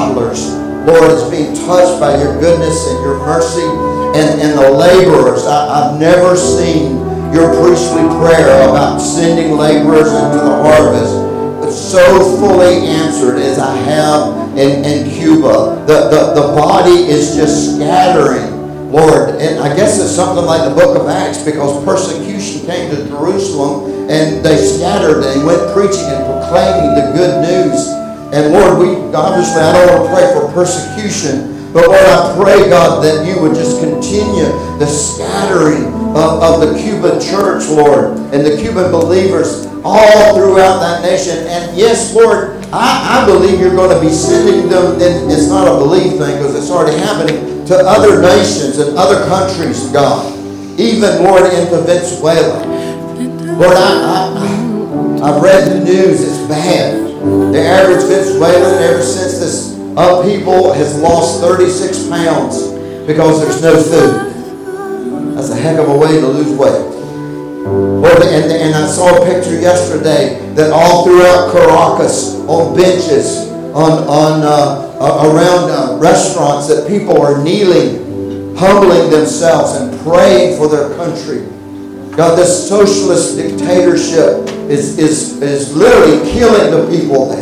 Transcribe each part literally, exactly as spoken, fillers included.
toddlers, Lord, is being touched by your goodness and your mercy. And, and the laborers, I, I've never seen your priestly prayer about sending laborers into the harvest so fully answered as I have in, in Cuba. The, the, the body is just scattering, Lord. And I guess it's something like the book of Acts, because persecution came to Jerusalem and they scattered and went preaching and proclaiming the good news. And Lord, we obviously, I don't want to pray for persecution, but Lord, I pray, God, that you would just continue the scattering of, of the Cuban church, Lord, and the Cuban believers all throughout that nation. And yes, Lord, I, I believe you're going to be sending them, and it's not a belief thing because it's already happening, to other nations and other countries, God. Even, Lord, into Venezuela. Lord, I, I, I've read the news. It's bad. The average Venezuelan, ever since this upheaval, has lost thirty-six pounds because there's no food. That's a heck of a way to lose weight. Lord, and, and I saw a picture yesterday that all throughout Caracas, on benches, on, on uh, around uh, restaurants, that people are kneeling, humbling themselves and praying for their country. God, this socialist dictatorship is, is, is literally killing the people there.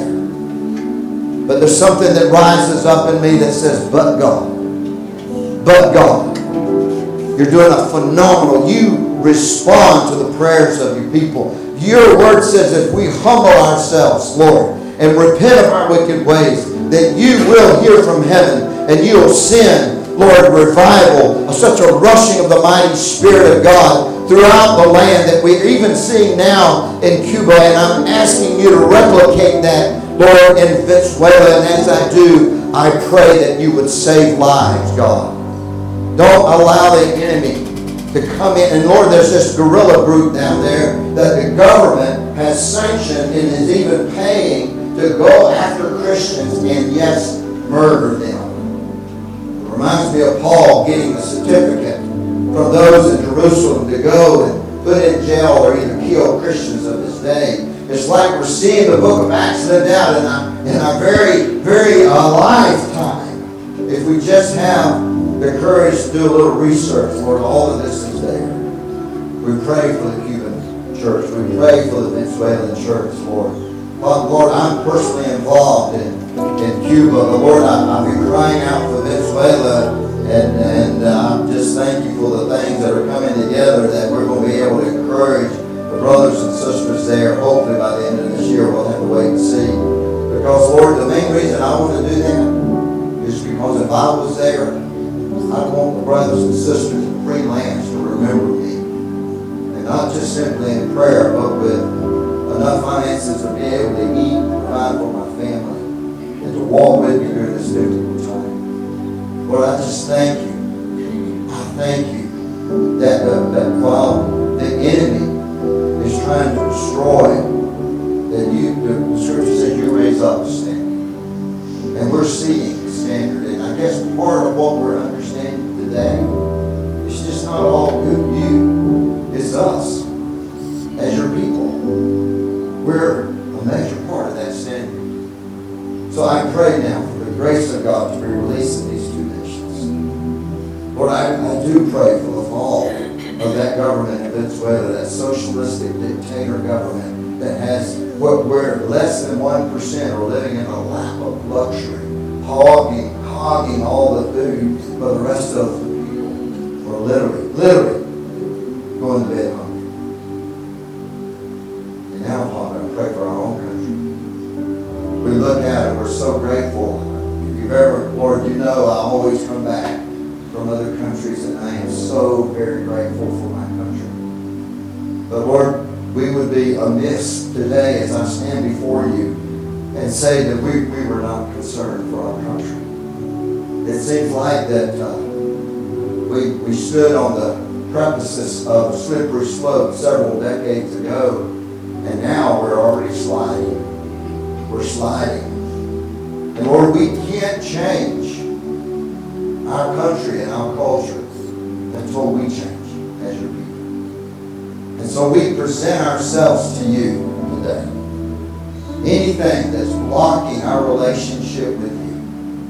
But there's something that rises up in me that says, but God. But God. You're doing a phenomenal. You respond to the prayers of your people. Your word says if we humble ourselves, Lord, and repent of our wicked ways, that you will hear from heaven and you will send, Lord, revival, such a rushing of the mighty Spirit of God throughout the land that we're even seeing now in Cuba. And I'm asking you to replicate that, Lord, in Venezuela. And as I do, I pray that you would save lives, God. Don't allow the enemy to come in. And Lord, there's this guerrilla group down there that the government has sanctioned and is even paying to go after Christians and, yes, murder them. It reminds me of Paul getting a certificate from those in Jerusalem to go and put in jail or even kill Christians of his day. It's like we're seeing the book of Acts lived out in our, in our very, very uh, lifetime. If we just have the courage to do a little research, Lord, all of this is there. We pray for the Cuban church. We pray for the Venezuelan church, Lord. But Lord, I'm personally involved in, in Cuba. But Lord, I, I've been crying out for Venezuela, and, and uh, I'm just thank you for the things that are coming together that we're going to be able to encourage the brothers and sisters there. Hopefully by the end of this year, we'll have to wait and see. Because Lord, the main reason I want to do that is because if I was there, I want the brothers and sisters in free lands to remember me. And not just simply in prayer, but with enough finances to be able to eat and provide for my family and to walk with me during this difficult time. Lord, I just thank you. I thank you that, uh, that while the enemy is trying to destroy, that you, the scripture says you raise up a standard. And we're seeing the standard. And I guess part of what we're understanding today, it's just not all good you, it's us as your people. We're a major part of that standard. So I pray now for the grace of God to be released in these two nations. Lord, I, I do pray for the fall of that government in Venezuela, that socialistic dictator government that has what where less than one percent are living in a lap of luxury, hogging, hogging all the food, but the rest of the people are literally, literally going to bed hungry. And now, Father, I pray for our own country. We look at it, we're so grateful. If you've ever, Lord, you know I always come back from other countries, and I am so very grateful for my country. But Lord, we would be amiss today as I stand before you and say that we, we were not concerned for our country. It seems like that uh, we, we stood on the precipice of a slippery slope several decades ago, and now we're already sliding. We're sliding. And Lord, we can't change our country and our culture until we change as your people. And so we present ourselves to you today. Anything that's blocking our relationship with you,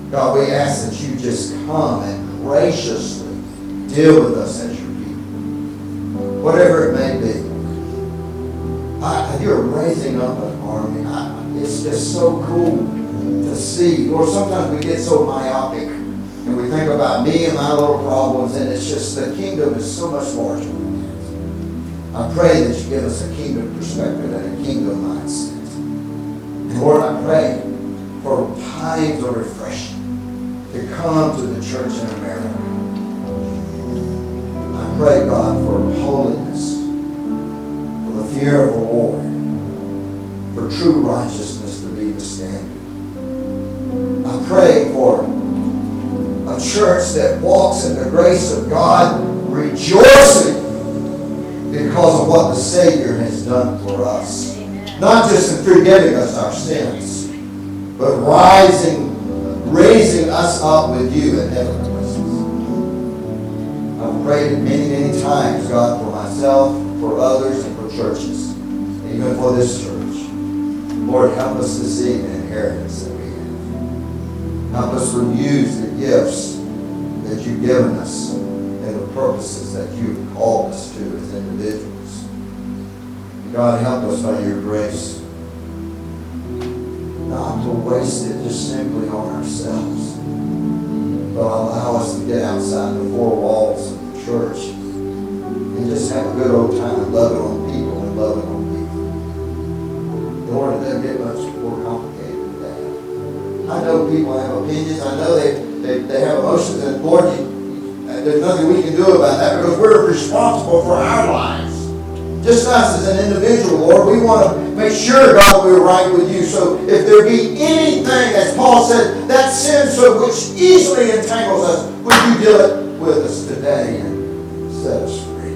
God, we ask that you just come and graciously deal with us as your people. Whatever it may be. I, you're raising up an army. I, it's just so cool to see. Or sometimes we get so myopic and we think about me and my little problems, and it's just the kingdom is so much larger than that. I pray that you give us a kingdom perspective and a kingdom mindset. And Lord, I pray for times of refreshing to come to the church in America. I pray, God, for holiness, for the fear of the Lord, for true righteousness to be the standard. I pray for a church that walks in the grace of God, rejoicing because of what the Savior has done for us. Not just in forgiving us our sins, but rising raising us up with you in heavenly places. I've prayed it many, many times, God, for myself, for others, and for churches, even for this church. Lord, help us to see the inheritance that we have. Help us to use the gifts that you've given us and the purposes that you've called us to as individuals. God, help us by your grace not to waste it just simply on ourselves, but allow us to get outside the four walls of the church and just have a good old time loving on people and loving on people. Lord, it doesn't get much more complicated than that. I know people have opinions. I know they, they, they have emotions, and Lord, you, there's nothing we can do about that because we're responsible for our lives. Just us as an individual, Lord, we want to make sure, God, we're right with you. So if there be anything, as Paul said, that sin so which easily entangles us, would you deal it with us today and set us free?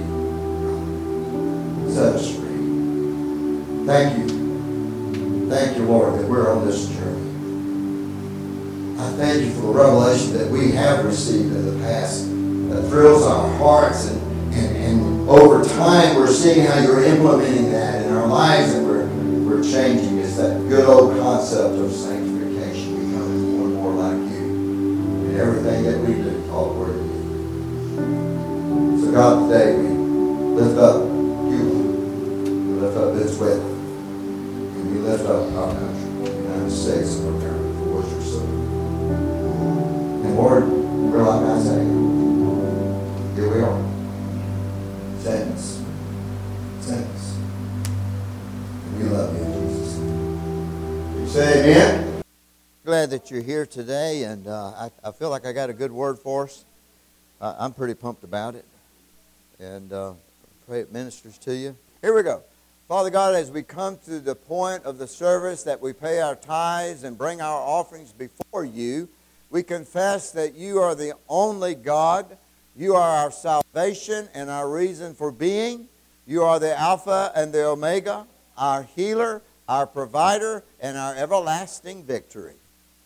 Set us free. Thank you. Thank you, Lord, that we're on this journey. I thank you for the revelation that we have received in the past that thrills our hearts, and And, and over time, we're seeing how you're implementing that in our lives, and we're we're changing. It's that good old concept of sanctification, becoming more and more like you in everything that we do, all word of you. So God, today we lift up you, we lift up Venezuela, and we lift up our country, the United States of America, for what you're serving. And Lord, we're like I say, here we are. Send us. Send us. We love you in Jesus' name. You say amen? Glad that you're here today, and uh, I, I feel like I got a good word for us. Uh, I'm pretty pumped about it, and uh, pray it ministers to you. Here we go. Father God, as we come to the point of the service that we pay our tithes and bring our offerings before you, we confess that you are the only God. You are our salvation and our reason for being. You are the Alpha and the Omega, our healer, our provider, and our everlasting victory.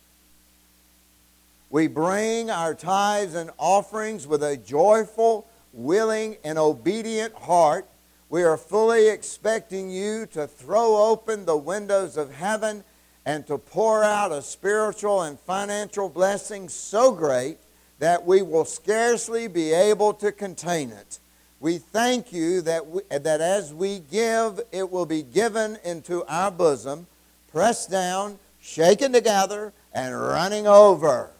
We bring our tithes and offerings with a joyful, willing, and obedient heart. We are fully expecting you to throw open the windows of heaven and to pour out a spiritual and financial blessing so great that we will scarcely be able to contain it. We thank you that, we, that as we give, it will be given into our bosom, pressed down, shaken together, and running over.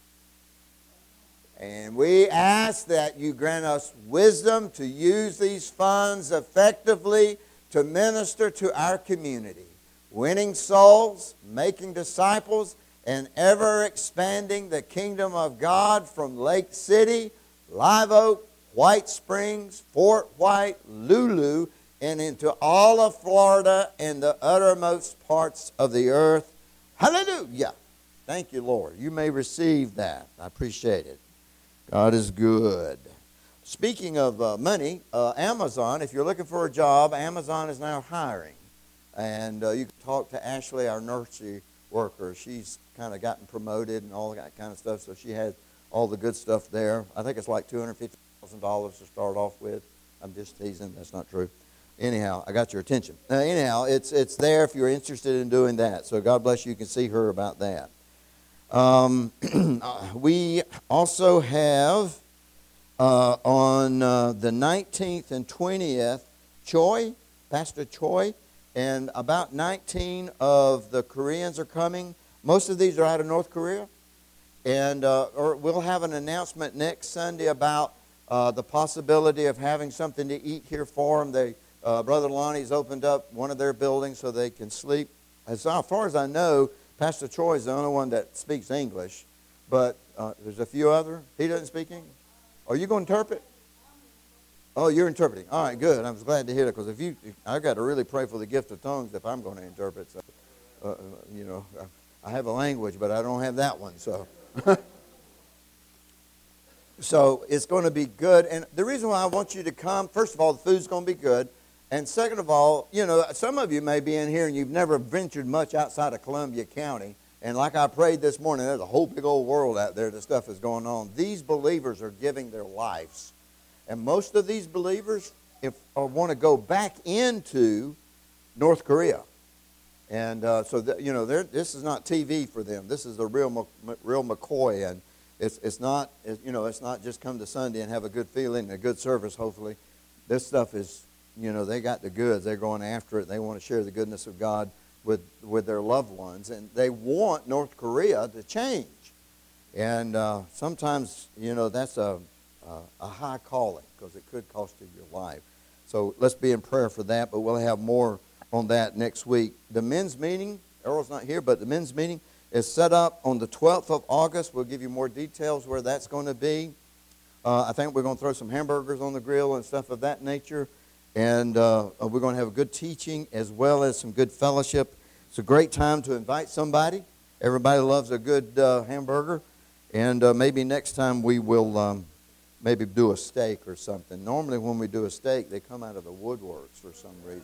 And we ask that you grant us wisdom to use these funds effectively to minister to our community, winning souls, making disciples, and ever expanding the kingdom of God from Lake City, Live Oak, White Springs, Fort White, Lulu, and into all of Florida and the uttermost parts of the earth. Hallelujah. Thank you, Lord. You may receive that. I appreciate it. God is good. Speaking of uh, money, uh, Amazon, if you're looking for a job, Amazon is now hiring. And uh, you can talk to Ashley, our nursery worker. She's kind of gotten promoted and all that kind of stuff, so she has all the good stuff there. I think it's like two hundred fifty thousand dollars to start off with. I'm just teasing. That's not true. Anyhow, I got your attention. Uh, anyhow, it's it's there if you're interested in doing that. So God bless you. You can see her about that. Um, we also have uh, on uh, the nineteenth and twentieth, Choi, Pastor Choi, and about nineteen of the Koreans are coming. Most of these are out of North Korea. And uh, or we'll have an announcement next Sunday about uh, the possibility of having something to eat here for them. They, uh, Brother Lonnie's opened up one of their buildings so they can sleep. As far as I know, Pastor Troy is the only one that speaks English, but uh, there's a few other. He doesn't speak English. Are you going to interpret? Oh, you're interpreting. All right, good. I was glad to hear that because if you, I've got to really pray for the gift of tongues if I'm going to interpret. So, uh, you know, I have a language, but I don't have that one. So. So it's going to be good. And the reason why I want you to come, first of all, the food's going to be good. And second of all, you know, some of you may be in here and you've never ventured much outside of Columbia County. And like I prayed this morning, there's a whole big old world out there that stuff is going on. These believers are giving their lives. And most of these believers if or want to go back into North Korea. And uh, so, the, you know, this is not T V for them. This is the real, real McCoy, and it's it's not, it, you know, it's not just come to Sunday and have a good feeling, and a good service. Hopefully, this stuff is, you know, they got the goods. They're going after it. They want to share the goodness of God with with their loved ones, and they want North Korea to change. And uh, sometimes, you know, that's a a, a high calling because it could cost you your life. So let's be in prayer for that. But we'll have more on that next week. The men's meeting, Earl's not here, but the men's meeting is set up on the twelfth of August. We'll give you more details where that's going to be. Uh, I think we're going to throw some hamburgers on the grill and stuff of that nature. And uh, we're going to have a good teaching as well as some good fellowship. It's a great time to invite somebody. Everybody loves a good uh, hamburger. And uh, maybe next time we will um, maybe do a steak or something. Normally when we do a steak, they come out of the woodworks for some reason.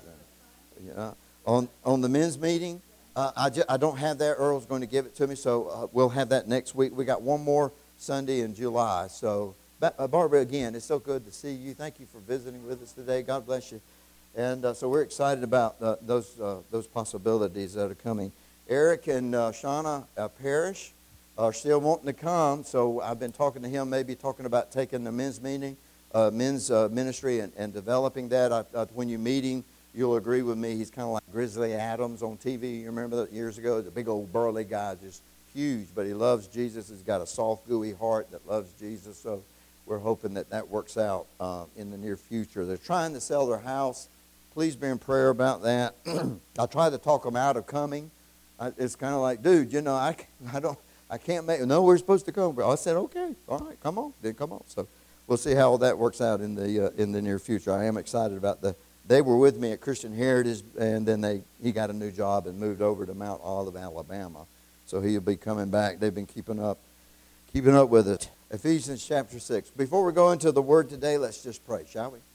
Yeah. On on the men's meeting, uh, I, just, I don't have that. Earl's going to give it to me, so uh, we'll have that next week. We got one more Sunday in July. So, uh, Barbara, again, it's so good to see you. Thank you for visiting with us today. God bless you. And uh, so we're excited about uh, those uh, those possibilities that are coming. Eric and uh, Shauna uh, Parrish are still wanting to come, so I've been talking to him, maybe talking about taking the men's meeting, uh, men's uh, ministry, and, and developing that. I, I, when you're meeting, you'll agree with me, he's kind of like Grizzly Adams on T V. You remember that years ago? The big old burly guy, just huge, but he loves Jesus. He's got a soft, gooey heart that loves Jesus. So we're hoping that that works out uh, in the near future. They're trying to sell their house. Please be in prayer about that. I tried to talk them out of coming. I, it's kind of like, dude, you know, I, I don't, I can't make. No, we're supposed to come. I said, okay, all right, come on, then come on. So we'll see how that works out in the uh, in the near future. I am excited about the. They were with me at Christian Heritage, and then they he got a new job and moved over to Mount Olive, Alabama. So he'll be coming back. They've been keeping up, keeping up with it. Ephesians chapter six. Before we go into the Word today, let's just pray, shall we?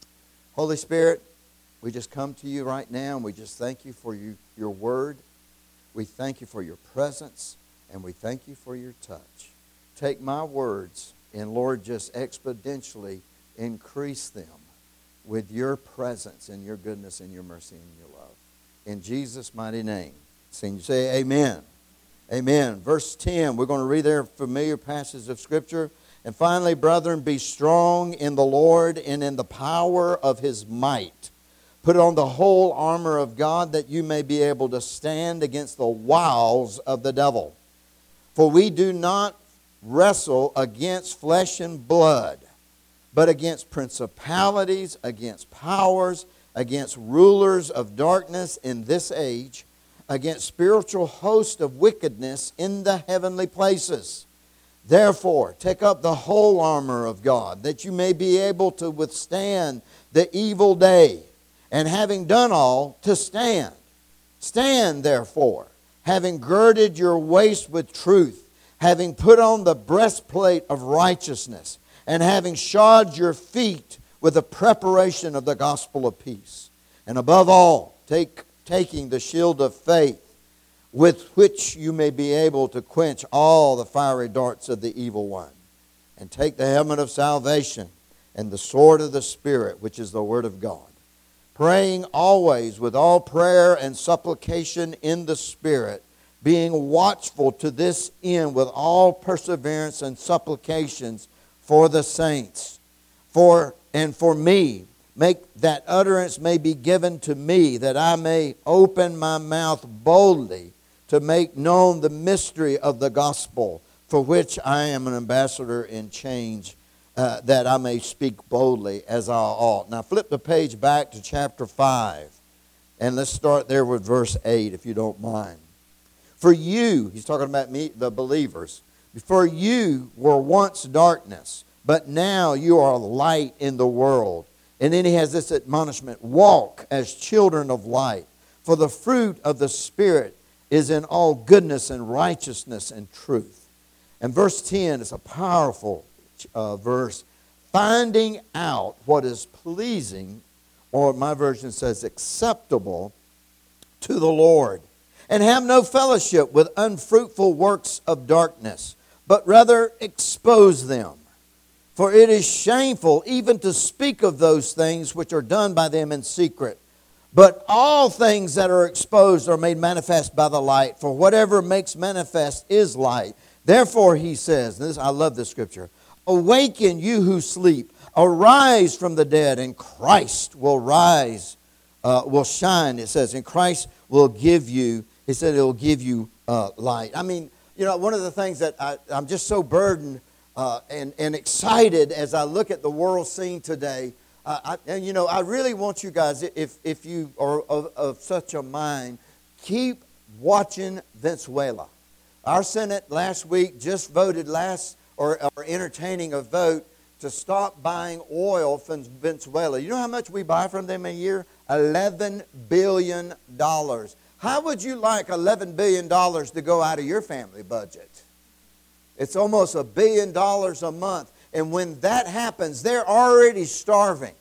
Holy Spirit, we just come to you right now, and we just thank you for you, your Word. We thank you for your presence, and we thank you for your touch. Take my words, and Lord, just exponentially increase them with your presence and your goodness and your mercy and your love. In Jesus' mighty name. Sing, say amen. Amen. Verse ten, we're going to read their familiar passage of Scripture. And finally, brethren, be strong in the Lord and in the power of his might. Put on the whole armor of God that you may be able to stand against the wiles of the devil. For we do not wrestle against flesh and blood, but against principalities, against powers, against rulers of darkness in this age, against spiritual hosts of wickedness in the heavenly places. Therefore, take up the whole armor of God, that you may be able to withstand the evil day, and having done all, to stand. Stand, therefore, having girded your waist with truth, having put on the breastplate of righteousness, and having shod your feet with the preparation of the gospel of peace. And above all, take, taking the shield of faith, with which you may be able to quench all the fiery darts of the evil one. And take the helmet of salvation and the sword of the Spirit, which is the word of God. Praying always with all prayer and supplication in the Spirit, being watchful to this end with all perseverance and supplications for the saints. For and for me, make that utterance may be given to me, that I may open my mouth boldly to make known the mystery of the gospel, for which I am an ambassador in chains, uh, that I may speak boldly as I ought. Now flip the page back to chapter five, and let's start there with verse eight, if you don't mind. For you, he's talking about me, the believers, for you were once darkness, but now you are light in the world. And then he has this admonishment, walk as children of light, for the fruit of the Spirit is in all goodness and righteousness and truth. And verse ten is a powerful uh, verse, finding out what is pleasing, or my version says acceptable, to the Lord. And have no fellowship with unfruitful works of darkness, but rather expose them. For it is shameful even to speak of those things which are done by them in secret. But all things that are exposed are made manifest by the light. For whatever makes manifest is light. Therefore, he says, and this, I love this scripture, awaken you who sleep, arise from the dead, and Christ will rise, uh, will shine. It says, and Christ will give you, he said it will give you uh, light. I mean, you know, one of the things that I, I'm just so burdened uh, and, and excited as I look at the world scene today. Uh, I, and, you know, I really want you guys, if, if you are of, of such a mind, keep watching Venezuela. Our Senate last week just voted last, or, or entertaining a vote to stop buying oil from Venezuela. You know how much we buy from them a year? eleven billion dollars. How would you like eleven billion dollars to go out of your family budget? It's almost a billion dollars a month. And when that happens, they're already starving.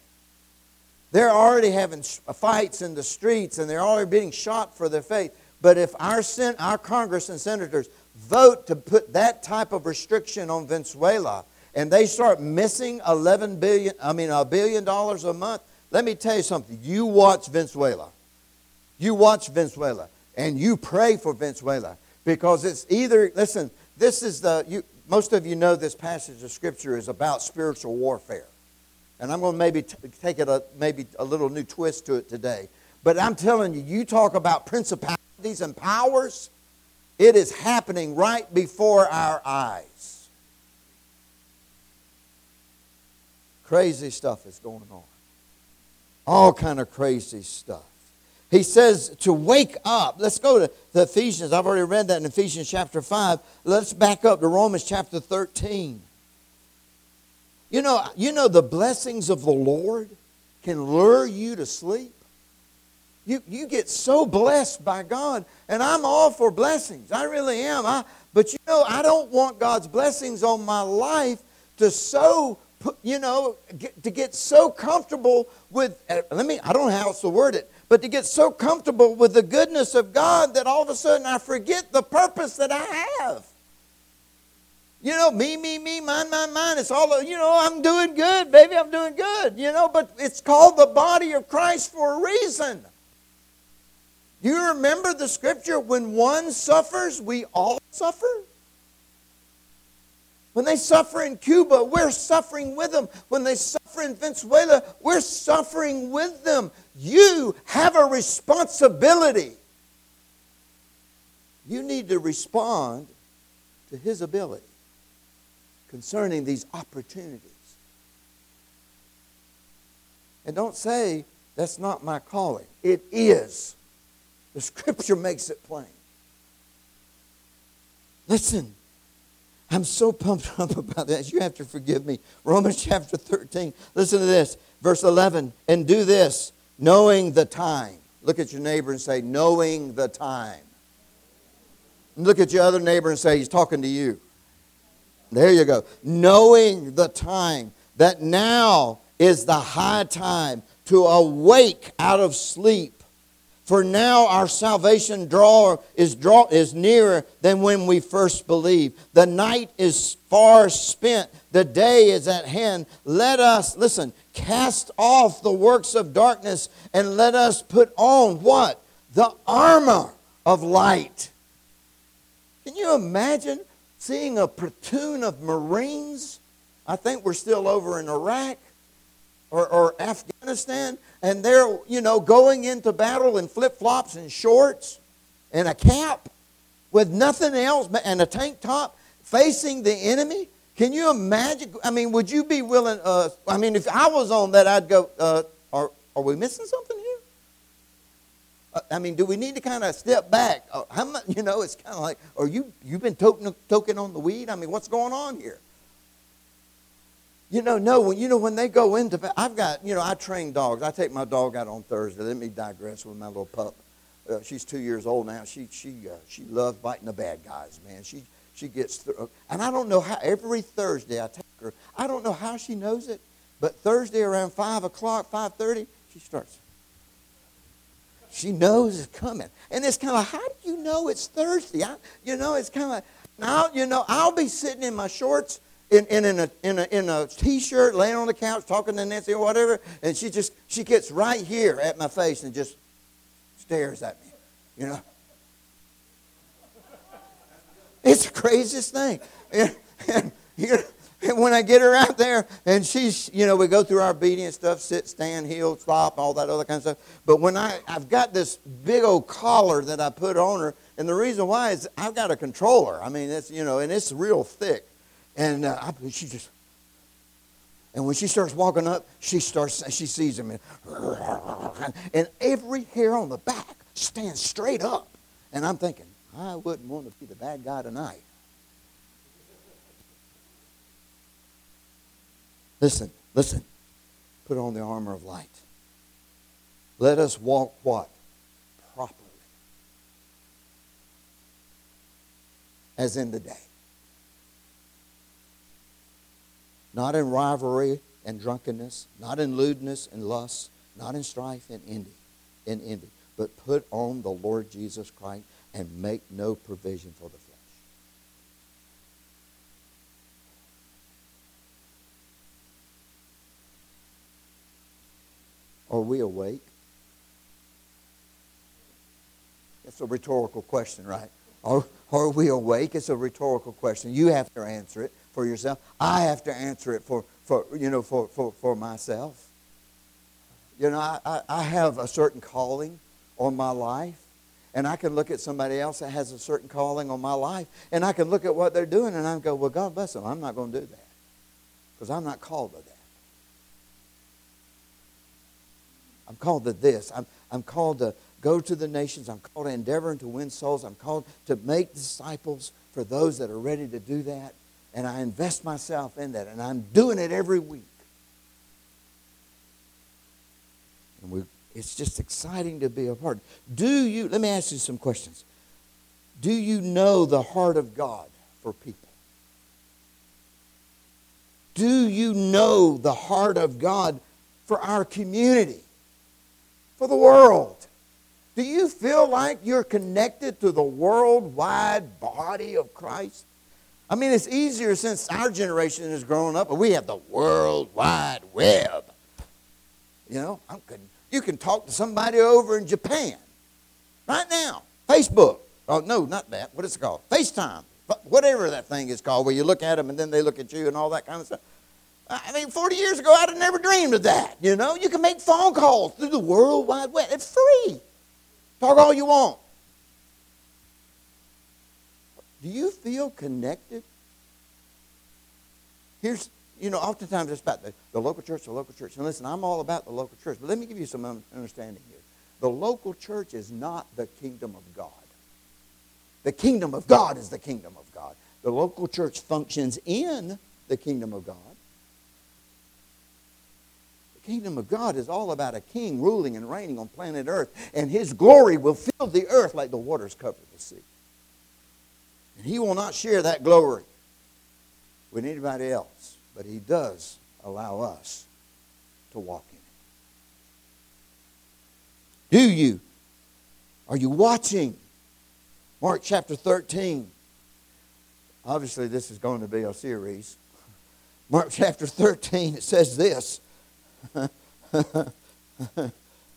They're already having fights in the streets, and they're already being shot for their faith. But if our sen- our Congress and senators vote to put that type of restriction on Venezuela, and they start missing eleven billion, I mean a billion dollars a month, let me tell you something. You watch Venezuela. You watch Venezuela, and you pray for Venezuela, because it's either, listen, this is the, you, most of you know this passage of Scripture is about spiritual warfare. And I'm going to maybe t- take it a, maybe a little new twist to it today. But I'm telling you, you talk about principalities and powers, it is happening right before our eyes. Crazy stuff is going on. All kind of crazy stuff. He says to wake up. Let's go to the Ephesians. I've already read that in Ephesians chapter five. Let's back up to Romans chapter thirteen. You know, you know the blessings of the Lord can lure you to sleep. You, you get so blessed by God. And I'm all for blessings. I really am. I, but you know, I don't want God's blessings on my life to so, you know, get, to get so comfortable with, let me, I don't know how else to word it, but to get so comfortable with the goodness of God that all of a sudden I forget the purpose that I have. You know, me, me, me, mine, mine, mine. It's all, you know, I'm doing good, baby, I'm doing good. You know, but it's called the body of Christ for a reason. You remember the scripture, when one suffers, we all suffer? When they suffer in Cuba, we're suffering with them. When they suffer in Venezuela, we're suffering with them. You have a responsibility. You need to respond to His ability concerning these opportunities. And don't say, that's not my calling. It is. The Scripture makes it plain. Listen, I'm so pumped up about that. You have to forgive me. Romans chapter thirteen. Listen to this. Verse eleven. And do this, knowing the time. Look at your neighbor and say, knowing the time. And look at your other neighbor and say, he's talking to you. There you go. Knowing the time, that now is the high time to awake out of sleep. For now our salvation draw is draw is nearer than when we first believed. The night is far spent. The day is at hand. Let us, listen, cast off the works of darkness and let us put on what? The armor of light. Can you imagine seeing a platoon of Marines? I think we're still over in Iraq or, or Afghanistan, and they're, you know, going into battle in flip-flops and shorts and a cap with nothing else and a tank top facing the enemy. Can you imagine? I mean, would you be willing? Uh, I mean, if I was on that, I'd go, uh, are, are we missing something here? Uh, I mean, do we need to kind of step back? Uh, how much, you know, it's kind of like, are you, you've been toking, toking on the weed? I mean, what's going on here? You know, no, when, you know, when they go into, I've got, you know, I train dogs. I take my dog out on Thursday. Let me digress with my little pup. Uh, she's two years old now. She she uh, she loves biting the bad guys, man. She she gets through, and I don't know how. Every Thursday I take her. I don't know how she knows it, but Thursday around five o'clock, five thirty, she starts. She knows it's coming, and it's kind of, how do you know it's Thursday? I, you know, it's kind of like, now, you know, I'll be sitting in my shorts. In, in, in, a, in, a, in a T-shirt, laying on the couch, talking to Nancy or whatever, and she just, she gets right here at my face and just stares at me, you know. It's the craziest thing. And, and, you know, and when I get her out there, and she's, you know, we go through our obedience stuff, sit, stand, heel, stop, all that other kind of stuff. But when I, I've got this big old collar that I put on her, and the reason why is I've got a controller. I mean, it's, you know, and it's real thick. And uh, I, she just, and when she starts walking up, she starts, she sees him, and, and every hair on the back stands straight up. And I'm thinking, I wouldn't want to be the bad guy tonight. Listen, listen. Put on the armor of light. Let us walk what? Properly. As in the day. Not in rivalry and drunkenness, not in lewdness and lust, not in strife and envy, and envy, but put on the Lord Jesus Christ and make no provision for the flesh. Are we awake? That's a rhetorical question, right? Are, are we awake? It's a rhetorical question. You have to answer it for yourself. I have to answer it for, for you know, for, for, for myself. You know, I, I, I have a certain calling on my life, and I can look at somebody else that has a certain calling on my life, and I can look at what they're doing, and I go, well, God bless them. I'm not going to do that because I'm not called to that. I'm called to this. I'm, I'm called to go to the nations. I'm called to endeavor and to win souls. I'm called to make disciples for those that are ready to do that. And I invest myself in that. And I'm doing it every week. And we, it's just exciting to be a part. Do you, let me ask you some questions. Do you know the heart of God for people? Do you know the heart of God for our community? For the world? Do you feel like you're connected to the worldwide body of Christ? I mean, it's easier since our generation has grown up, and we have the World Wide Web. You know, I'm good. You can talk to somebody over in Japan right now. Facebook. Oh, no, not that. What is it called? FaceTime. Whatever that thing is called, where you look at them and then they look at you and all that kind of stuff. I mean, forty years ago, I'd have never dreamed of that. You know, you can make phone calls through the World Wide Web. It's free. Talk all you want. Do you feel connected? Here's, you know, oftentimes it's about the, the local church, the local church. And listen, I'm all about the local church. But let me give you some understanding here. The local church is not the kingdom of God. The kingdom of God is the kingdom of God. The local church functions in the kingdom of God. The kingdom of God is all about a king ruling and reigning on planet Earth. And his glory will fill the earth like the waters cover the sea. And he will not share that glory with anybody else. But he does allow us to walk in it. Do you? Are you watching? Mark chapter thirteen. Obviously, this is going to be a series. Mark chapter thirteen, it says this.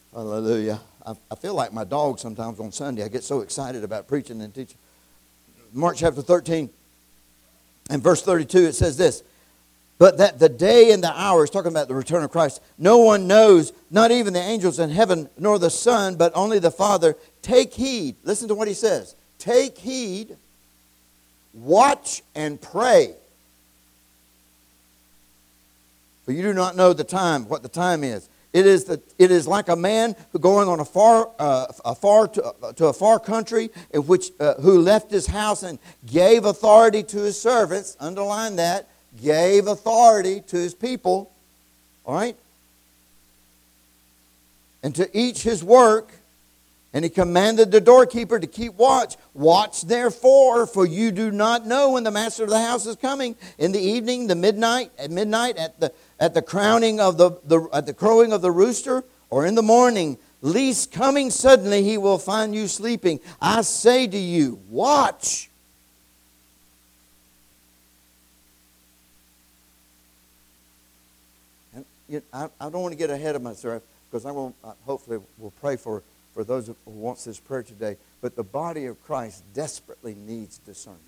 Hallelujah. I, I feel like my dog sometimes on Sunday. I get so excited about preaching and teaching. Mark chapter thirteen and verse thirty-two, it says this. But that the day and the hour, is talking about the return of Christ, no one knows, not even the angels in heaven, nor the Son, but only the Father. Take heed. Listen to what he says. Take heed, watch and pray. For you do not know the time, what the time is. It is the it is like a man who going on a far uh, a far to, uh, to a far country in which uh, who left his house and gave authority to his servants. Underline that. Gave authority to his people. All right? And to each his work. And he commanded the doorkeeper to keep watch. Watch therefore, for you do not know when the master of the house is coming. In the evening, the midnight, at midnight, at the at the crowning of the, the at the crowing of the rooster, or in the morning, lest coming suddenly he will find you sleeping. I say to you, watch. And you know, I, I don't want to get ahead of myself, because I will uh, hopefully will pray for. For those who wants this prayer today, but the body of Christ desperately needs discernment.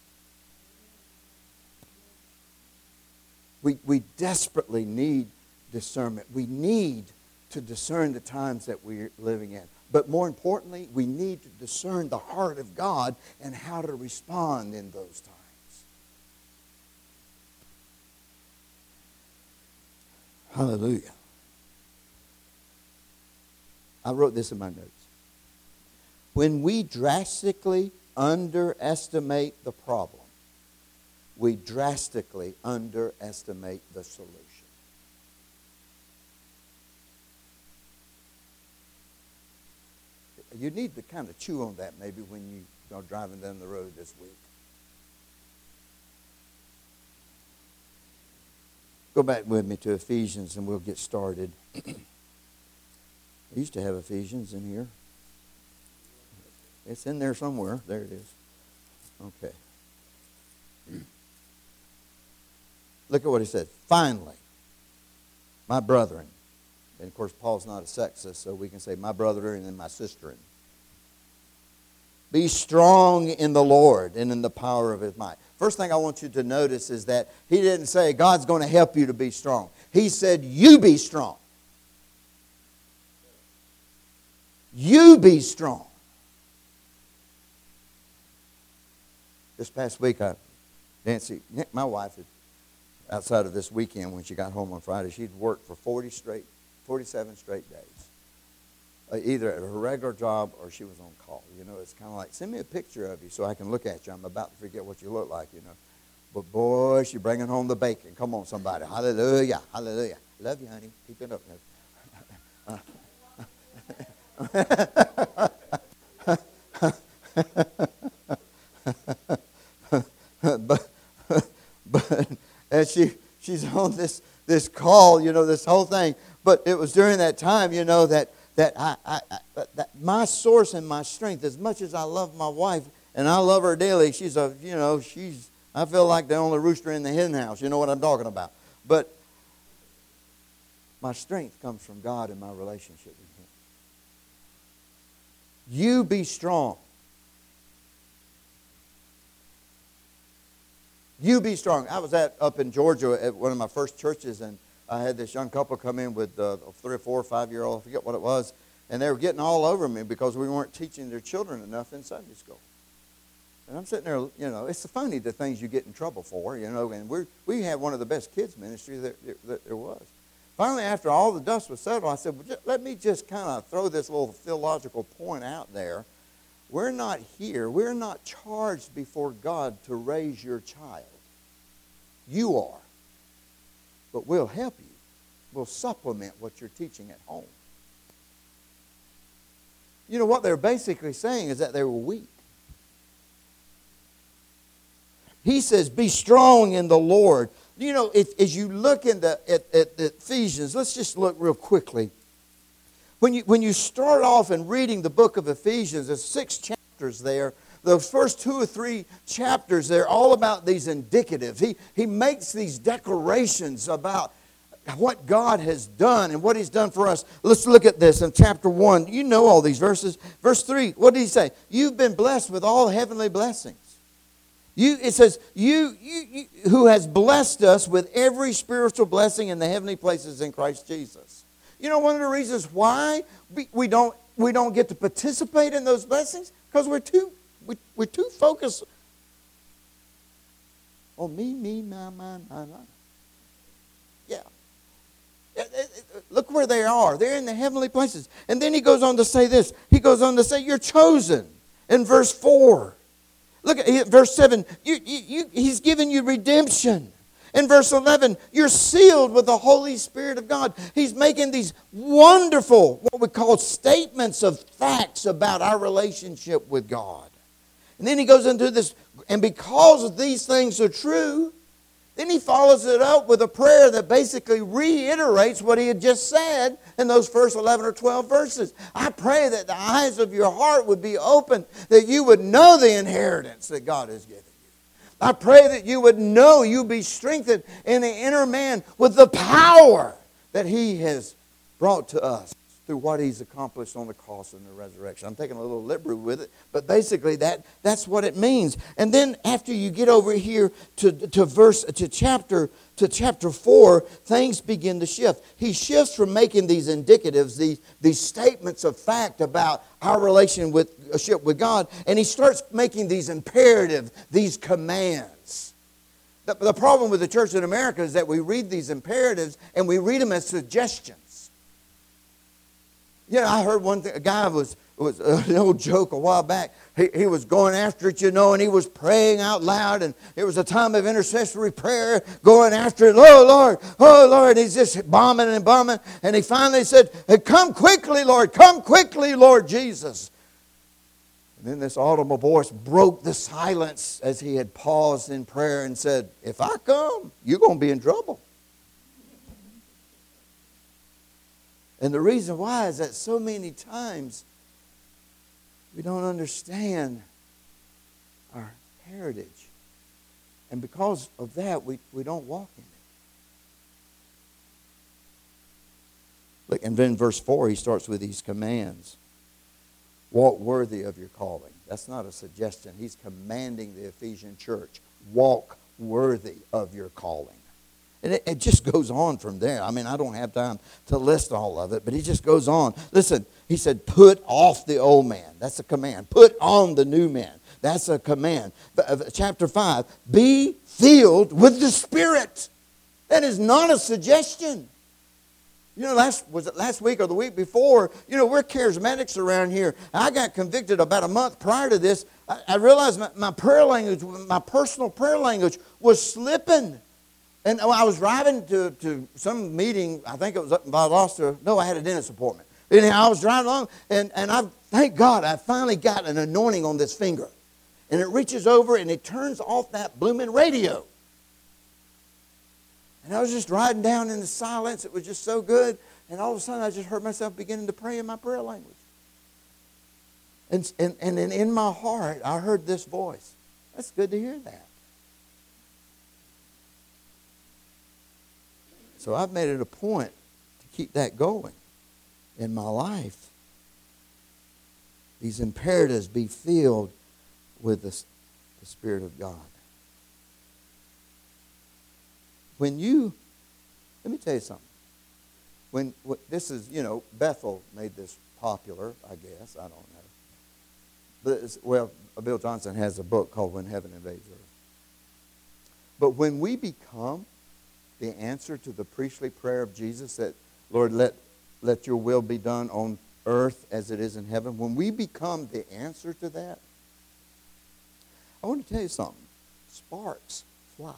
We, we desperately need discernment. We need to discern the times that we're living in. But more importantly, we need to discern the heart of God and how to respond in those times. Hallelujah. I wrote this in my notes. When we drastically underestimate the problem, we drastically underestimate the solution. You need to kind of chew on that maybe when you are driving down the road this week. Go back with me to Ephesians and we'll get started. I used to have Ephesians in here. It's in there somewhere. There it is. Okay. Look at what he said. Finally, my brethren. And of course, Paul's not a sexist, so we can say my brother and then my sister. Be strong in the Lord and in the power of his might. First thing I want you to notice is that he didn't say God's going to help you to be strong. He said you be strong. You be strong. This past week, I, Nancy, my wife, outside of this weekend when she got home on Friday, she'd worked for forty straight, forty-seven straight days. Uh, either at her regular job or she was on call. You know, it's kind of like, send me a picture of you so I can look at you. I'm about to forget what you look like, you know. But boy, she's bringing home the bacon. Come on, somebody. Hallelujah. Hallelujah. Love you, honey. Keep it up. Uh, but but and she she's on this this call, you know, this whole thing. But it was during that time, you know, that that I, I, I that my source and my strength, as much as I love my wife and I love her dearly, she's a you know she's I feel like the only rooster in the hen house. You know what I'm talking about. But my strength comes from God and my relationship with him. You be strong. You be strong. I was at up in Georgia at one of my first churches, and I had this young couple come in with uh, a three or four or five year old, I forget what it was, and they were getting all over me because we weren't teaching their children enough in Sunday school. And I'm sitting there, you know, it's funny the things you get in trouble for, you know, and we we had one of the best kids ministries that, that there was. Finally, after all the dust was settled, I said, well, just, let me just kind of throw this little theological point out there. We're not here. We're not charged before God to raise your child. You are. But we'll help you. We'll supplement what you're teaching at home. You know, what they're basically saying is that they were weak. He says, be strong in the Lord. You know, if, as you look into, at, at, at Ephesians, let's just look real quickly. When you, when you start off in reading the book of Ephesians, there's six chapters there. Those first two or three chapters, they're all about these indicatives. He, he makes these declarations about what God has done and what he's done for us. Let's look at this in chapter one. You know all these verses. Verse three, what did he say? You've been blessed with all heavenly blessings. You, it says, you, you, you who has blessed us with every spiritual blessing in the heavenly places in Christ Jesus. You know, one of the reasons why we, we don't we don't get to participate in those blessings, because we're too we, we're too focused on me, me, my, my, my, my. Yeah. Look where they are. They're in the heavenly places. And then he goes on to say this. He goes on to say, you're chosen. In verse four. Look at verse seven. You, you, you, he's given you redemption. In verse eleven, you're sealed with the Holy Spirit of God. He's making these wonderful, what we call statements of facts about our relationship with God. And then he goes into this, and because these things are true, then he follows it up with a prayer that basically reiterates what he had just said in those first eleven or twelve verses. I pray that the eyes of your heart would be open, that you would know the inheritance that God has given you. I pray that you would know, you be strengthened in the inner man with the power that he has brought to us through what he's accomplished on the cross and the resurrection. I'm taking a little liberty with it, but basically that, that's what it means. And then after you get over here to, to verse to chapter to chapter four, things begin to shift. He shifts from making these indicatives, these, these statements of fact about our relationship with God, and he starts making these imperative, these commands. The, the problem with the church in America is that we read these imperatives and we read them as suggestions. Yeah, I heard one thing. A guy was, was uh, an old joke a while back. He, he was going after it, you know, and he was praying out loud. And it was a time of intercessory prayer, going after it. Oh, Lord, oh, Lord. And he's just bombing and bombing. And he finally said, hey, come quickly, Lord. Come quickly, Lord Jesus. And then this audible voice broke the silence as he had paused in prayer and said, if I come, you're going to be in trouble. And the reason why is that so many times we don't understand our heritage. And because of that, we, we don't walk in it. Look, and then verse four, he starts with these commands. Walk worthy of your calling. That's not a suggestion. He's commanding the Ephesian church. Walk worthy of your calling. And it, it just goes on from there. I mean, I don't have time to list all of it, but he just goes on. Listen, he said, put off the old man. That's a command. Put on the new man. That's a command. Chapter five, be filled with the Spirit. That is not a suggestion. You know, last was it last week or the week before, you know, we're charismatics around here. I got convicted about a month prior to this. I, I realized my, my prayer language, my personal prayer language was slipping. And I was driving to, to some meeting, I think it was up in Valdosta. No, I had a dentist appointment. And I was driving along, and, and I thank God I finally got an anointing on this finger. And it reaches over and it turns off that blooming radio. And I was just riding down in the silence. It was just so good. And all of a sudden I just heard myself beginning to pray in my prayer language. And, and, and in my heart, I heard this voice. That's good to hear that. So I've made it a point to keep that going in my life. These imperatives, be filled with the, the Spirit of God. When you, let me tell you something. When, when this is, you know, Bethel made this popular, I guess, I don't know. But it's, well, Bill Johnson has a book called When Heaven Invades Earth. But when we become the answer to the priestly prayer of Jesus that, Lord, let, let your will be done on earth as it is in heaven. When we become the answer to that, I want to tell you something. Sparks fly.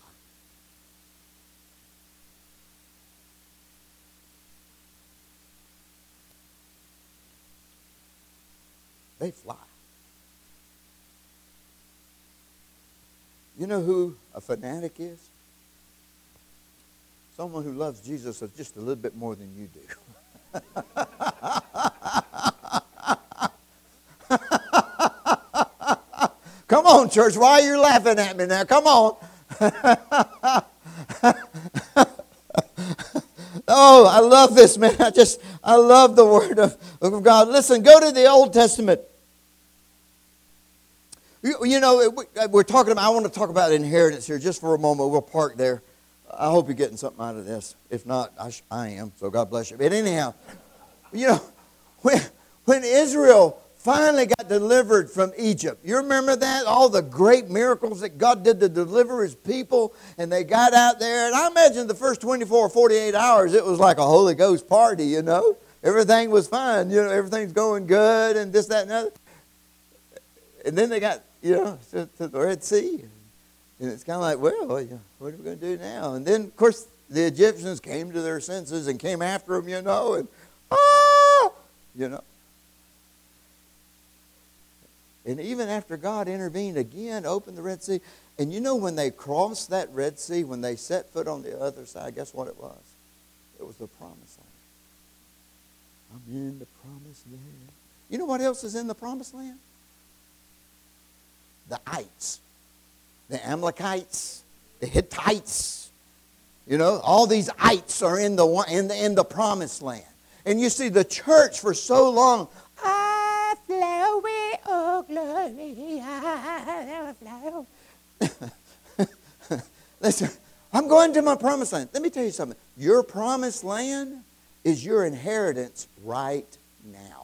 They fly. You know who a fanatic is? Someone who loves Jesus just a little bit more than you do. Come on, church. Why are you laughing at me now? Come on. Oh, I love this, man. I just, I love the Word of, of God. Listen, go to the Old Testament. You, you know, we're talking about, I want to talk about inheritance here just for a moment. We'll park there. I hope you're getting something out of this. If not, I, I am, so God bless you. But anyhow, you know, when, when Israel finally got delivered from Egypt, you remember that? All the great miracles that God did to deliver His people, and they got out there. And I imagine the first twenty-four or forty-eight hours, it was like a Holy Ghost party, you know. Everything was fine. You know, everything's going good and this, that, and other. And then they got, you know, to, to the Red Sea. And it's kind of like, well, what are we going to do now? And then, of course, the Egyptians came to their senses and came after them, you know, and, ah, you know. And even after God intervened again, opened the Red Sea, and you know when they crossed that Red Sea, when they set foot on the other side, guess what it was? It was the promised land. I'm in the promised land. You know what else is in the promised land? The ites, the Amalekites, the Hittites. You know, all these ites are in the, in the, in the promised land. And you see, the church for so long, I fly away, oh glory, I fly. Listen, I'm going to my promised land. Let me tell you something. Your promised land is your inheritance right now.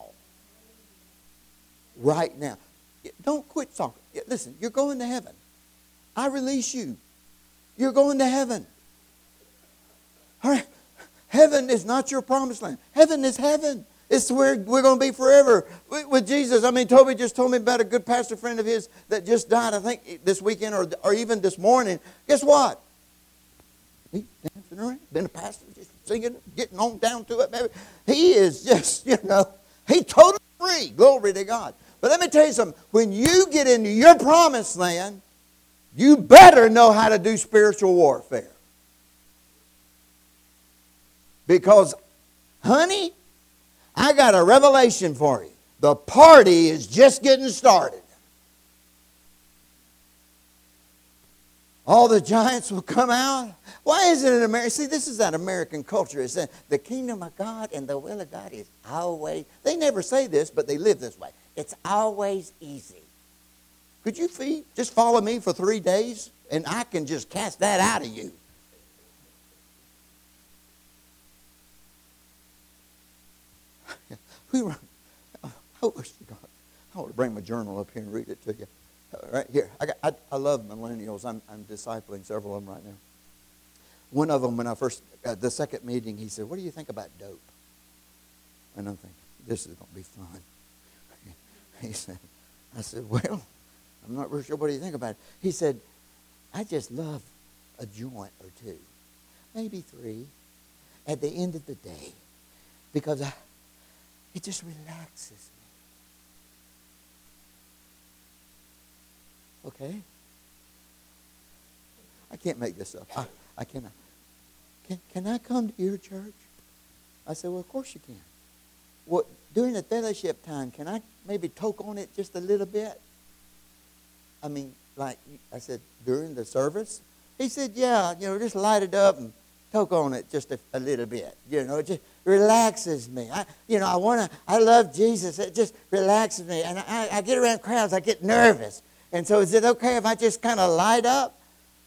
Right now. Don't quit talking. Listen, you're going to heaven. I release you. You're going to heaven. All right. Heaven is not your promised land. Heaven is heaven. It's where we're going to be forever with Jesus. I mean, Toby just told me about a good pastor friend of his that just died, I think, this weekend or, or even this morning. Guess what? He's dancing around, been a pastor, just singing, getting on down to it, baby. He is just, you know, he's totally free. Glory to God. But let me tell you something. When you get into your promised land, you better know how to do spiritual warfare. Because, honey, I got a revelation for you. The party is just getting started. All the giants will come out. Why is it in America? See, this is that American culture. It's that the kingdom of God and the will of God is always, they never say this, but they live this way. It's always easy. Could you feed, just follow me for three days and I can just cast that out of you? we were, I wish God, I want to bring my journal up here and read it to you. Right here. I, got, I, I love millennials. I'm, I'm discipling several of them right now. One of them, when I first, uh, the second meeting, he said, what do you think about dope? And I'm thinking, this is going to be fun. He said, I said, well, I'm not really sure what do you think about it. He said, I just love a joint or two, maybe three, at the end of the day, because I, it just relaxes me. Okay? I can't make this up. I, I cannot. Can, can I come to your church? I said, well, of course you can. Well, during the fellowship time, can I maybe toke on it just a little bit? I mean, like, I said, during the service? He said, yeah, you know, just light it up and toke on it just a, a little bit. You know, it just relaxes me. I, you know, I want to, I love Jesus. It just relaxes me. And I, I get around crowds, I get nervous. And so is it okay if I just kind of light up?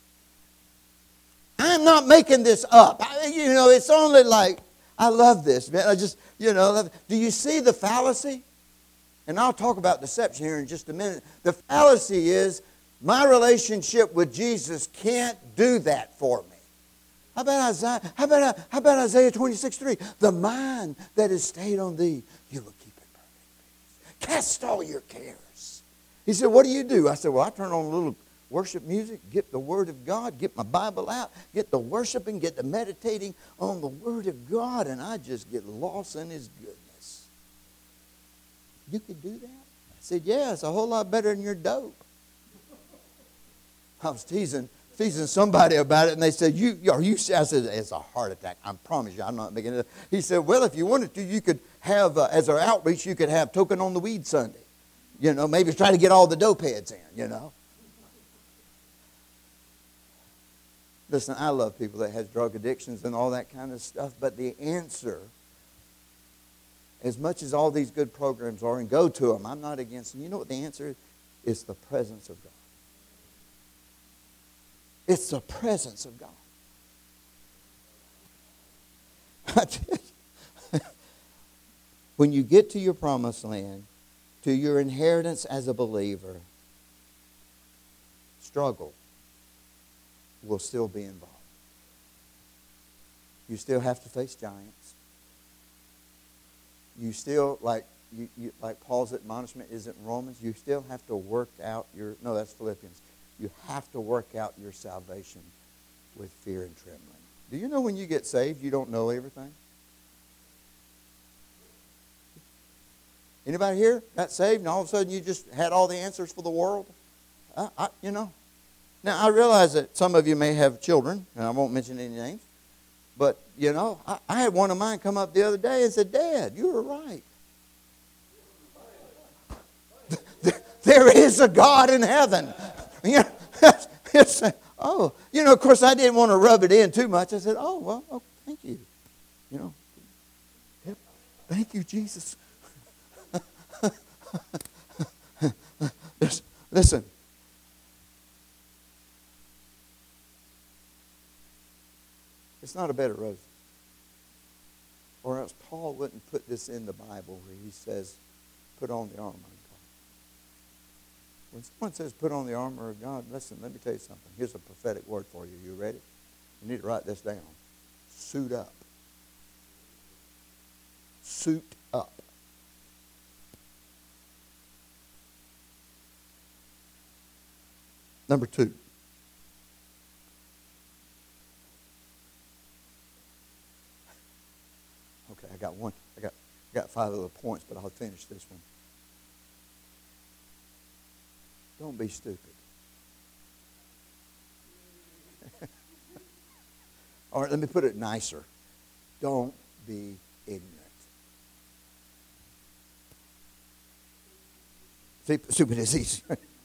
I'm not making this up. I, you know, it's only like, I love this, man. I just, you know, do you see the fallacy? And I'll talk about deception here in just a minute. The fallacy is my relationship with Jesus can't do that for me. How about Isaiah, how about, how about Isaiah twenty-six three? The mind that is stayed on thee, you will keep it perfect peace. Cast all your cares. He said, what do you do? I said, well, I turn on a little worship music, get the Word of God, get my Bible out, get the worshiping, get the meditating on the Word of God, and I just get lost in His goodness. You could do that? I said, yeah, it's a whole lot better than your dope. I was teasing, teasing somebody about it, and they said, "You are you?" I said, "It's a heart attack. I promise you, I'm not making it up." He said, "Well, if you wanted to, you could have, uh, as our outreach, you could have token on the weed Sunday. You know, maybe try to get all the dope heads in, you know." Listen, I love people that have drug addictions and all that kind of stuff, but the answer, as much as all these good programs are, and go to them, I'm not against them. You know what the answer is? It's the presence of God. It's the presence of God. I tell you, when you get to your promised land, to your inheritance as a believer, struggle will still be involved. You still have to face giants. You still, like you, you, like Paul's admonishment is in Romans, you still have to work out your, no, that's Philippians. You have to work out your salvation with fear and trembling. Do you know when you get saved, you don't know everything? Anybody here got saved and all of a sudden you just had all the answers for the world? I, I, you know. Now, I realize that some of you may have children, and I won't mention any names. But, you know, I, I had one of mine come up the other day and said, Dad, you were right. There is a God in heaven. You know, it's, oh, you know, of course, I didn't want to rub it in too much. I said, oh, well, oh, thank you. You know, yep, thank you, Jesus. Listen. It's not a bed of roses. Or else Paul wouldn't put this in the Bible where he says, put on the armor of God. When someone says, put on the armor of God, listen, let me tell you something. Here's a prophetic word for you. You ready? You need to write this down. Suit up. Suit up. Number two. Okay, I got one. I got, I got five little points, but I'll finish this one. Don't be stupid. All right, let me put it nicer. Don't be ignorant. See, stupid is easy.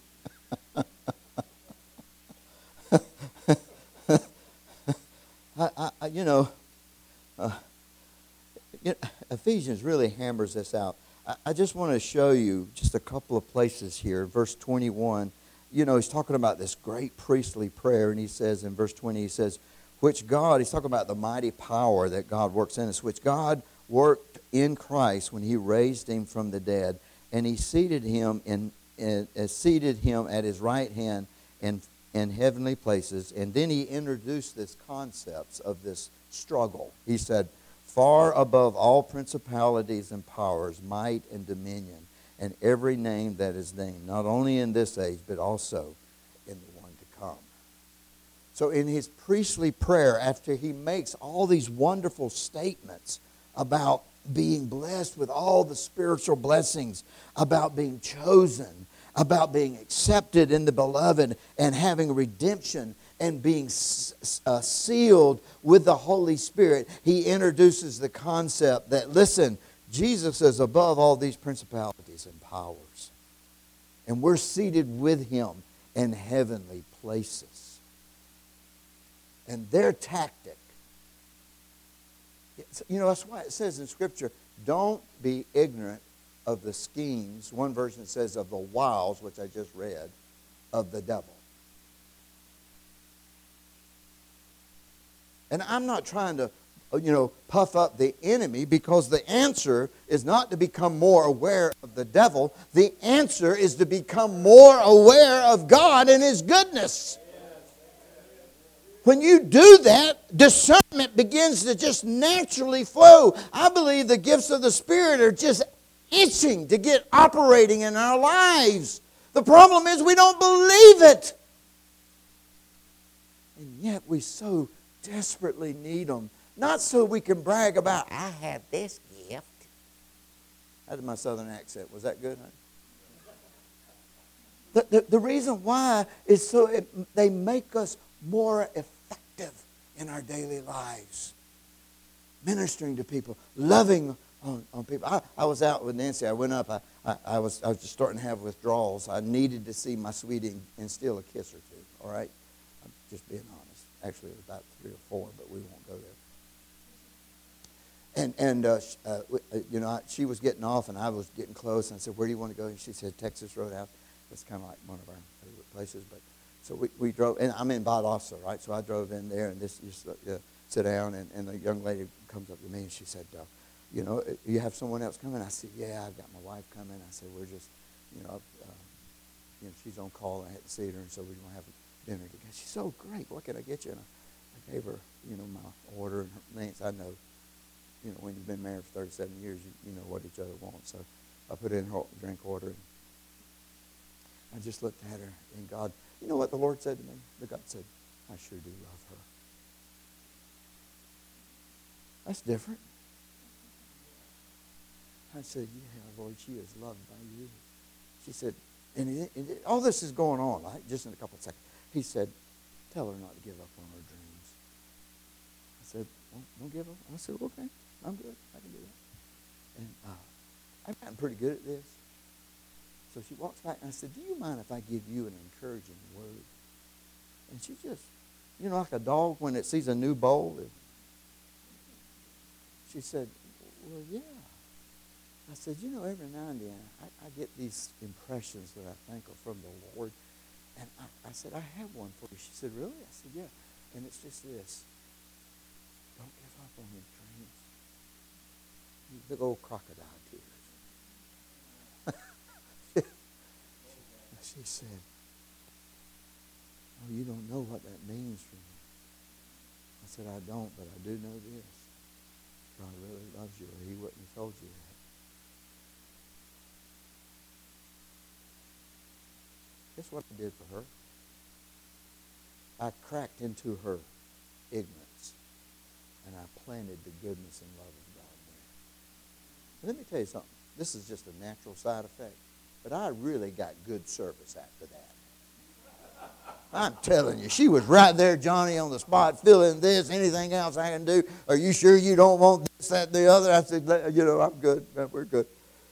I, I, you know, uh, you know, Ephesians really hammers this out. I, I just want to show you just a couple of places here. Verse twenty-one, you know, he's talking about this great priestly prayer, and he says in verse twenty, he says, which God, he's talking about the mighty power that God works in us, which God worked in Christ when he raised him from the dead, and he seated him in, in uh, seated him at his right hand in in heavenly places. And then he introduced this concepts of this struggle. He said, far above all principalities and powers, might and dominion, and every name that is named, not only in this age, but also in the one to come. So in his priestly prayer, after he makes all these wonderful statements about being blessed with all the spiritual blessings, about being chosen, about being accepted in the beloved and having redemption and being uh, sealed with the Holy Spirit, he introduces the concept that, listen, Jesus is above all these principalities and powers. And we're seated with him in heavenly places. And their tactic, you know, that's why it says in Scripture, don't be ignorant of the schemes. One version says of the wiles, which I just read, of the devil. And I'm not trying to, you know, puff up the enemy, because the answer is not to become more aware of the devil. The answer is to become more aware of God and his goodness. When you do that, discernment begins to just naturally flow. I believe the gifts of the Spirit are just itching to get operating in our lives. The problem is we don't believe it. And yet we so desperately need them. Not so we can brag about, I have this gift. That is my southern accent. Was that good, honey? The, the, the reason why is so it, they make us more effective in our daily lives. Ministering to people, loving On, on people. I, I was out with Nancy. I went up. I, I, I was I was just starting to have withdrawals. I needed to see my sweetie and, and steal a kiss or two. All right? I'm just being honest. Actually, it was about three or four, but we won't go there. And, and uh, uh, you know, I, she was getting off, and I was getting close. And I said, where do you want to go? And she said, Texas Roadhouse. It's kind of like one of our favorite places. But so we, we drove, and I'm in Valdosta, right? So I drove in there, and this just uh, sit down, and, and the young lady comes up to me, and she said, uh, you know, you have someone else coming? I said, yeah, I've got my wife coming. I said, we're just, you know, uh, you know, she's on call. I had to see her, and so we're going to have dinner together. She's so great. What can I get you? And I, I gave her, you know, my order, and her Lance, I know, you know, when you've been married for thirty-seven years, you, you know what each other wants. So I put in her drink order, and I just looked at her, and God, you know what the Lord said to me? The God said, I sure do love her. That's different. I said, yeah, Lord, she is loved by you. She said, and it, it, all this is going on, right? Just in a couple of seconds. He said, tell her not to give up on her dreams. I said, well, don't give up. I said, okay, I'm good. I can do that. And uh, I've gotten pretty good at this. So she walks back, and I said, do you mind if I give you an encouraging word? And she just, you know, like a dog when it sees a new bowl. It, she said, well, yeah. I said, you know, every now and then I, I get these impressions that I think are from the Lord. And I, I said, I have one for you. She said, really? I said, yeah. And it's just this. Don't give up on your dreams. These big old crocodile tears. She said, oh, you don't know what that means for me. I said, I don't, but I do know this. God really loves you, or he wouldn't have told you that. Guess what I did for her? I cracked into her ignorance, and I planted the goodness and love of God there. Let me tell you something. This is just a natural side effect, but I really got good service after that. I'm telling you, she was right there, Johnny, on the spot, filling this, anything else I can do. Are you sure you don't want this, that, and the other? I said, you know, I'm good. We're good.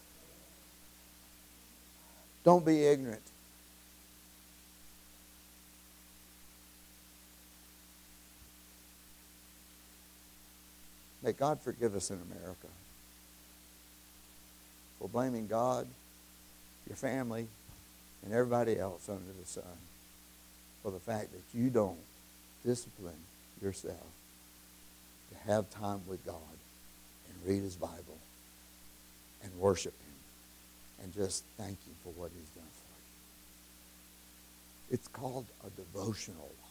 Don't be ignorant. May God forgive us in America for blaming God, your family, and everybody else under the sun for the fact that you don't discipline yourself to have time with God and read his Bible and worship him and just thank him for what he's done for you. It's called a devotional life.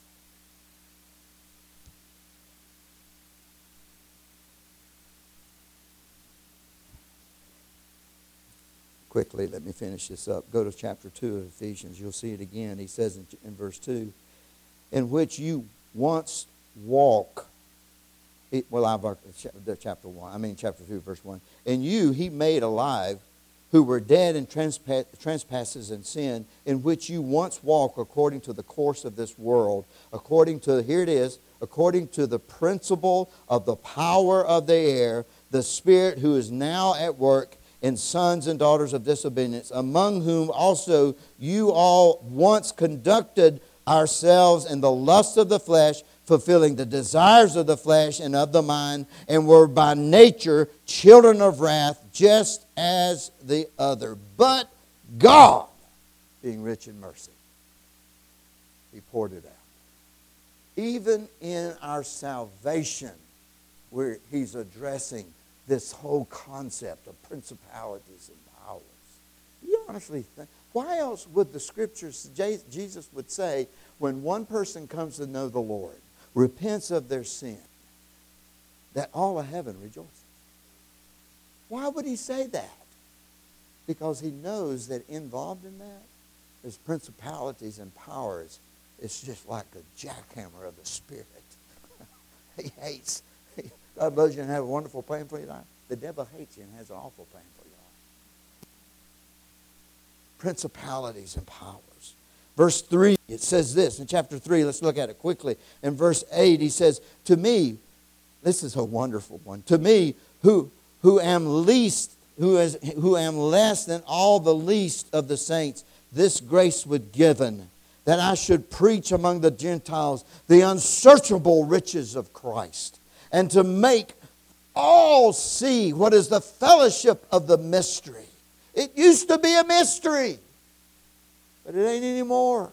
Quickly, let me finish this up. Go to chapter two of Ephesians. You'll see it again. He says in, in verse two, in which you once walk. It, well, I've chapter one. I mean chapter two, verse one. And you he made alive, who were dead in transpa- trespasses and sin, in which you once walked according to the course of this world, according to, here it is, according to the principle of the power of the air, the Spirit who is now at work in sons and daughters of disobedience, among whom also you all once conducted ourselves in the lust of the flesh, fulfilling the desires of the flesh and of the mind, and were by nature children of wrath, just as the other. But God, being rich in mercy, he poured it out. Even in our salvation, where he's addressing this whole concept of principalities and powers. You honestly think, why else would the scriptures, Jesus would say, when one person comes to know the Lord, repents of their sin, that all of heaven rejoices? Why would he say that? Because he knows that involved in that is principalities and powers. It's just like a jackhammer of the Spirit. He hates. God loves you and has a wonderful plan for your life. The devil hates you and has an awful plan for your life. Principalities and powers. Verse three, it says this in chapter three. Let's look at it quickly. In verse eight, he says, to me, this is a wonderful one. To me, who who am least, who is who am less than all the least of the saints, this grace was given, that I should preach among the Gentiles the unsearchable riches of Christ, and to make all see what is the fellowship of the mystery. It used to be a mystery. But it ain't anymore.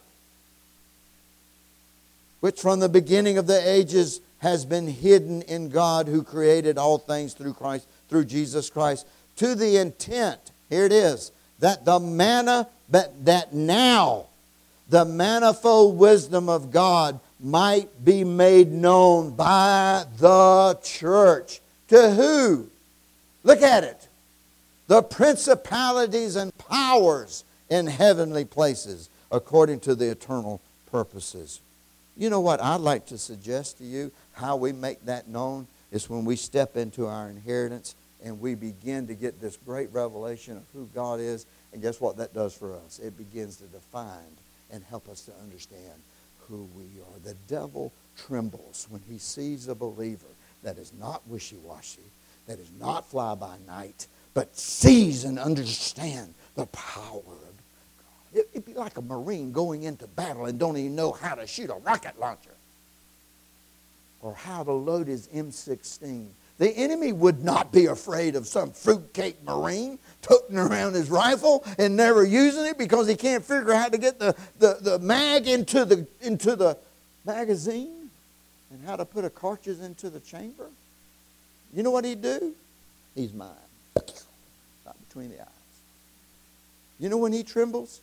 Which from the beginning of the ages has been hidden in God who created all things through Christ, through Jesus Christ, to the intent, here it is, that the manna, that, that now the manifold wisdom of God might be made known by the church. To who? Look at it. The principalities and powers in heavenly places, according to the eternal purposes. You know what I'd like to suggest to you, how we make that known, is when we step into our inheritance and we begin to get this great revelation of who God is. And guess what that does for us? It begins to define and help us to understand who we are. The devil trembles when he sees a believer that is not wishy-washy, that is not fly-by-night, but sees and understands the power of God. It'd be like a Marine going into battle and don't even know how to shoot a rocket launcher or how to load his M sixteen. The enemy would not be afraid of some fruitcake Marine toting around his rifle and never using it because he can't figure out how to get the, the, the mag into the, into the magazine and how to put a cartridge into the chamber. You know what he'd do? He's mine. Right between the eyes. You know when he trembles?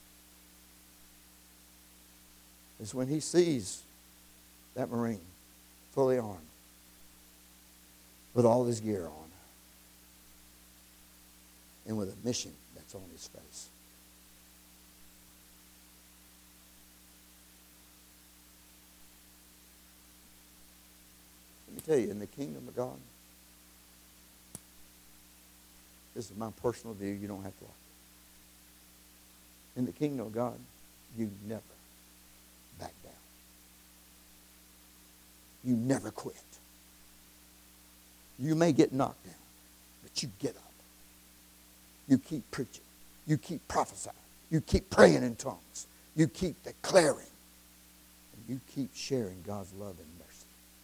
It's when he sees that Marine fully armed with all his gear on and with a mission that's on his face. Let me tell you, in the kingdom of God, this is my personal view, you don't have to like it. In the kingdom of God, you never back down. You never quit. You may get knocked down, but you get up. You keep preaching. You keep prophesying. You keep praying in tongues. You keep declaring. And you keep sharing God's love and mercy.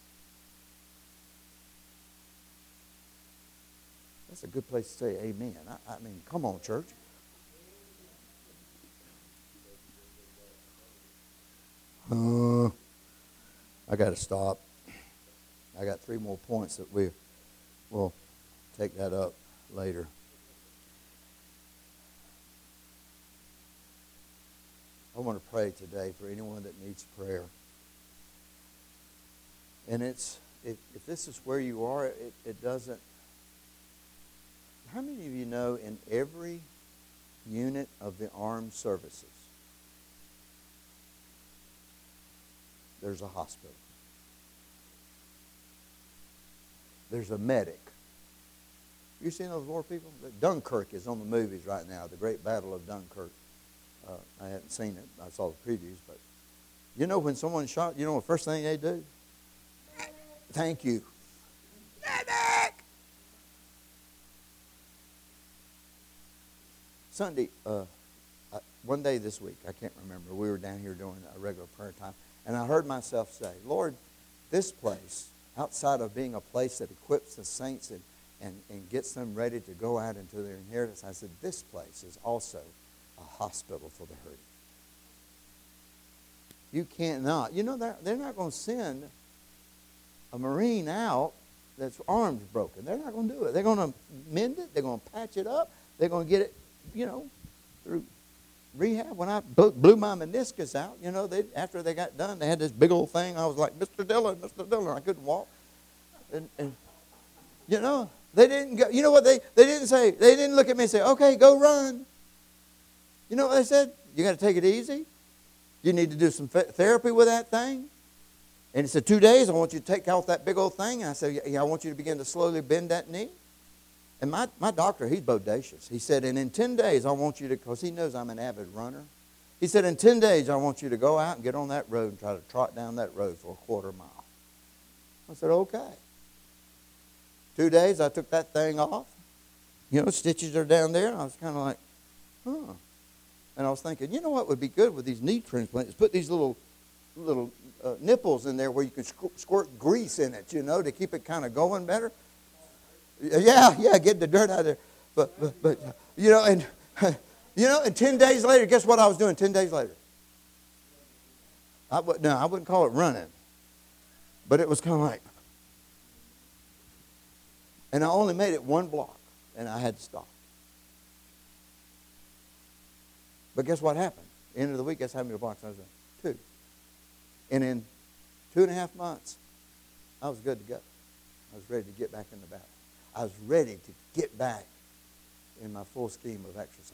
That's a good place to say amen. I, I mean, come on, church. Uh, I got to stop. I got three more points that we will take that up later. I want to pray today for anyone that needs prayer. And it's if, if this is where you are, it, it doesn't. How many of you know in every unit of the armed services, there's a hospital. There's a medic. You seen those war people? Dunkirk is on the movies right now, the Great Battle of Dunkirk. Uh, I haven't seen it. I saw the previews. But you know when someone's shot, you know the first thing they do? Thank you. Medic! Sunday, uh, one day this week, I can't remember, we were down here doing a regular prayer time, and I heard myself say, Lord, this place, outside of being a place that equips the saints and, and, and gets them ready to go out into their inheritance, I said, this place is also a hospital for the hurting. You can't not. You know, they're, they're not going to send a Marine out that's arms broken. They're not going to do it. They're going to mend it. They're going to patch it up. They're going to get it, you know, through rehab. When I blew my meniscus out, you know, they, after they got done, they had this big old thing. I was like, Mister Dillon, Mister Dillon. I couldn't walk. And, and you know, they didn't go. You know what they, they didn't say? They didn't look at me and say, okay, go run. You know what they said? You got to take it easy. You need to do some therapy with that thing. And it said, two days, I want you to take off that big old thing. And I said, yeah, I want you to begin to slowly bend that knee. And my, my doctor, he's bodacious. He said, and in ten days, I want you to, because he knows I'm an avid runner. He said, in ten days, I want you to go out and get on that road and try to trot down that road for a quarter mile. I said, okay. Two days, I took that thing off. You know, stitches are down there. And I was kind of like, huh. And I was thinking, you know what would be good with these knee transplants? Put these little little uh, nipples in there where you can squirt grease in it, you know, to keep it kind of going better. Yeah, yeah, get the dirt out of there. But, but, but you know, and, you know, and ten days later, guess what I was doing ten days later? I would, no, I wouldn't call it running. But it was kind of like, and I only made it one block, and I had to stop. But guess what happened? End of the week, guess how many blocks I was in? Two. And in two and a half months, I was good to go. I was ready to get back in the battle. I was ready to get back in my full scheme of exercise.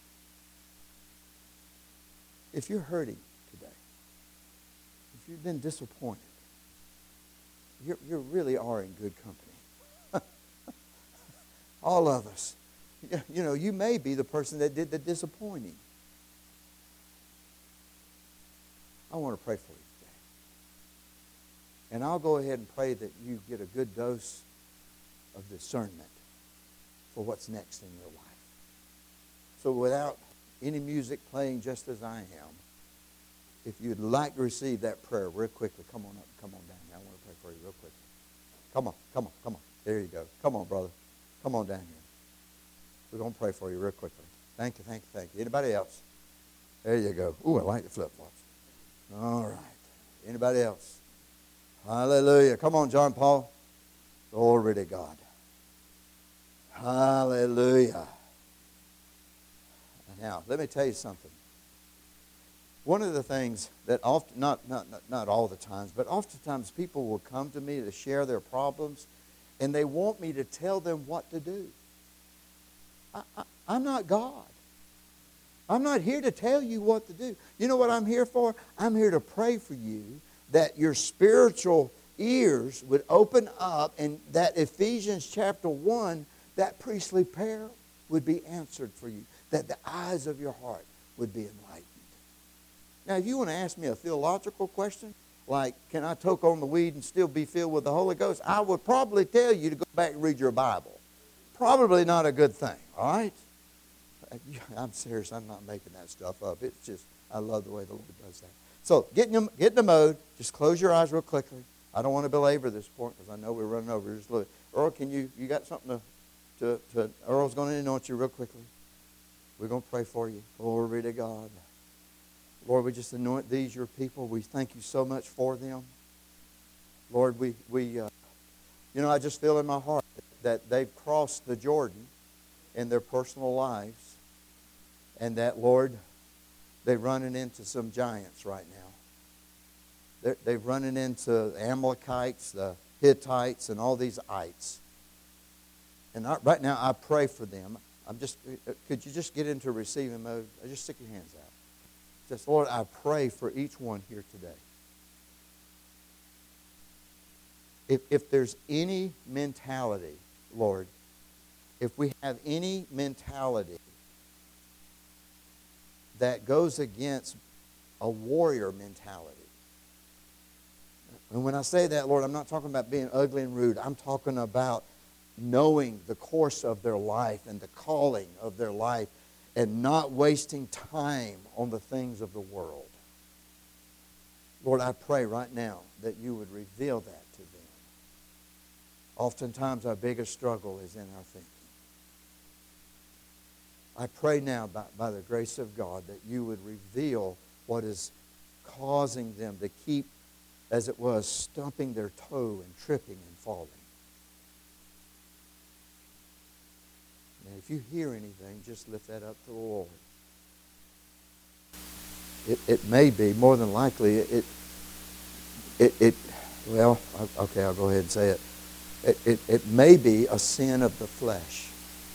If you're hurting today, if you've been disappointed, you you really are in good company. All of us. You know, you may be the person that did the disappointing. I want to pray for you today. And I'll go ahead and pray that you get a good dose of discernment for what's next in your life. So without any music playing just as I am, if you'd like to receive that prayer real quickly, come on up, come on down here. I want to pray for you real quickly. Come on, come on, come on. There you go. Come on, brother. Come on down here. We're going to pray for you real quickly. Thank you, thank you, thank you. Anybody else? There you go. Ooh, I like the flip-flops. All right. Anybody else? Hallelujah. Come on, John Paul. Glory to God. Hallelujah. Now, let me tell you something. One of the things that often, not, not, not, not all the times, but oftentimes people will come to me to share their problems, and they want me to tell them what to do. I, I, I'm not God. I'm not here to tell you what to do. You know what I'm here for? I'm here to pray for you that your spiritual ears would open up, and that Ephesians chapter one, that priestly prayer would be answered for you, that the eyes of your heart would be enlightened. Now, if you want to ask me a theological question, like, can I toke on the weed and still be filled with the Holy Ghost? I would probably tell you to go back and read your Bible. Probably not a good thing, all right? I'm serious. I'm not making that stuff up. It's just, I love the way the Lord does that. So, get in, the, get in the mode. Just close your eyes real quickly. I don't want to belabor this point because I know we're running over. Just look. Earl, can you, you got something to, to, to Earl's going to anoint you real quickly. We're going to pray for you. Glory to God. Lord, we just anoint these, your people. We thank you so much for them. Lord, we, we uh, you know, I just feel in my heart that they've crossed the Jordan in their personal lives, and that, Lord, they're running into some giants right now. They're, they're running into the Amalekites, the Hittites, and all these ites. And I, right now, I pray for them. I'm just, could you just get into receiving mode? Just stick your hands out. Just, Lord, I pray for each one here today. If, if there's any mentality, Lord, if we have any mentality that goes against a warrior mentality, and when I say that, Lord, I'm not talking about being ugly and rude. I'm talking about knowing the course of their life and the calling of their life, and not wasting time on the things of the world. Lord, I pray right now that you would reveal that to them. Oftentimes our biggest struggle is in our thinking. I pray now by, by the grace of God that you would reveal what is causing them to keep, as it was, stumping their toe and tripping and falling. And if you hear anything, just lift that up to the Lord. It, it may be, more than likely, it, it, it, well, okay, I'll go ahead and say it. It, it. it may be a sin of the flesh.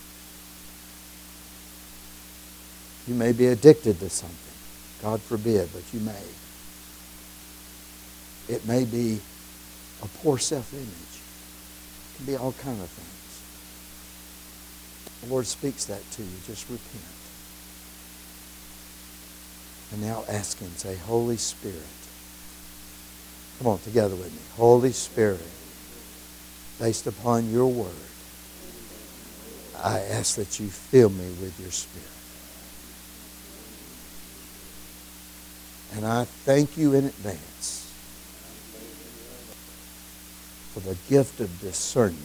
You may be addicted to something. God forbid, but you may. It may be a poor self-image. It can be all kinds of things. The Lord speaks that to you. Just repent. And now ask Him. Say, Holy Spirit. Come on, together with me. Holy Spirit, based upon your word, I ask that you fill me with your Spirit. And I thank you in advance for the gift of discernment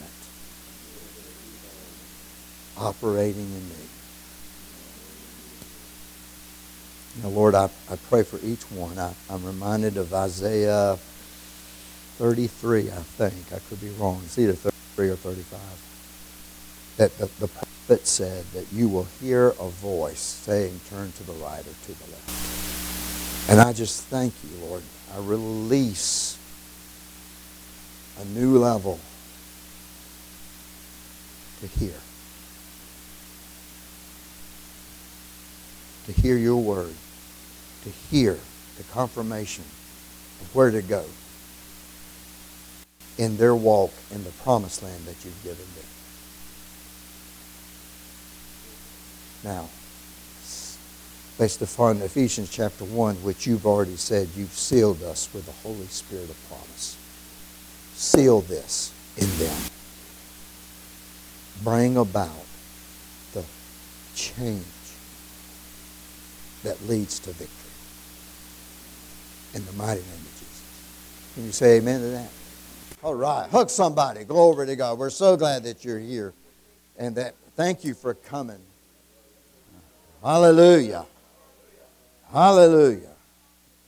operating in me. Now, Lord, I, I pray for each one. I, I'm reminded of Isaiah thirty-three, I think. I could be wrong. It's either thirty-three or thirty-five. That the, the prophet said that you will hear a voice saying, turn to the right or to the left. And I just thank you, Lord. I release a new level to hear. To hear your word. To hear the confirmation of where to go in their walk in the promised land that you've given them. Now, based upon Ephesians chapter one, which you've already said, you've sealed us with the Holy Spirit of promise. Seal this in them. Bring about the change that leads to victory. In the mighty name of Jesus. Can you say amen to that? All right. Hug somebody. Glory to God. We're so glad that you're here. And that thank you for coming. Hallelujah. Hallelujah.